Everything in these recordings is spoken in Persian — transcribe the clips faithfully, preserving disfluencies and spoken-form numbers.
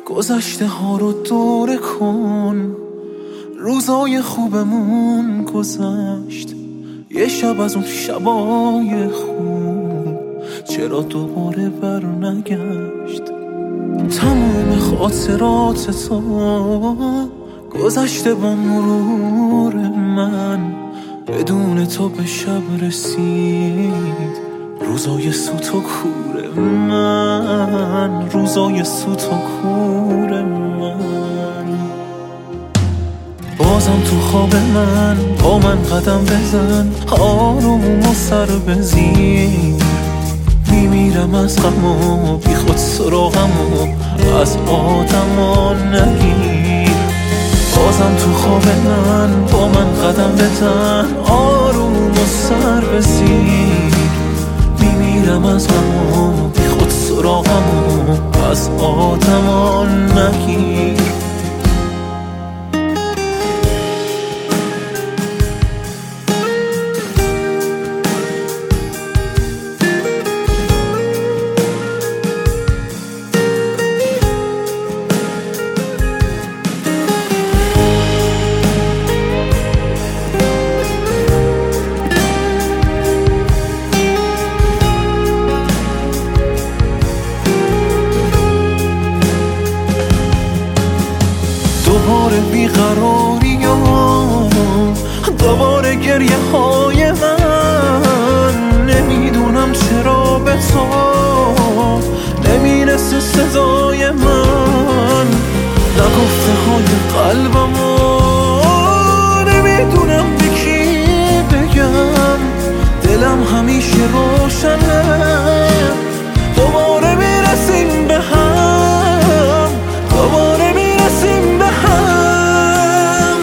گذشته ها رو دوره کن، روزای خوبمون گذشت، یه شب از اون شبای خوب چرا دوباره بر نگشت. تموم خاطرات تو گذشته با مرور من، بدون تو به شب رسید روزای سوت و کور من، روزای سوت و کور من. بازم تو خواب من با من قدم بزن، آروم و سر بزیر، میمیرم از غم و بی خود سراغم و از آدما نگیر. بازم تو خواب من با من قدم بزن، آروم و سر بزیر، میمیرم از غم و بی خود سراغم و از آدما نگیر. دوباره بیقراری ها، دوباره گریه های من، نمیدونم چرا به تو نمیرسه صدای من، نگفته های قلبمو نمیدونم به کی بگم، دلم همیشه روشنه، دوباره میرسیم به هم، دوباره میرسیم به هم.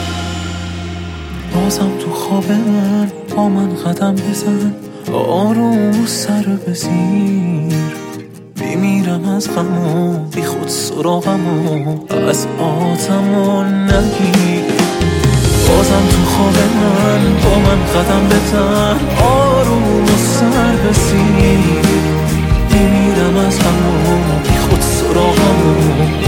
بازم تو خواب من با من قدم بزن، آروم سر بزیر، میمیرم از غم و بی خود سراغم و از آدما نگیر. بازم تو خواب من با من قدم بزن، آروم سر بزیر، میمیرم از غم و بی خود سراغم و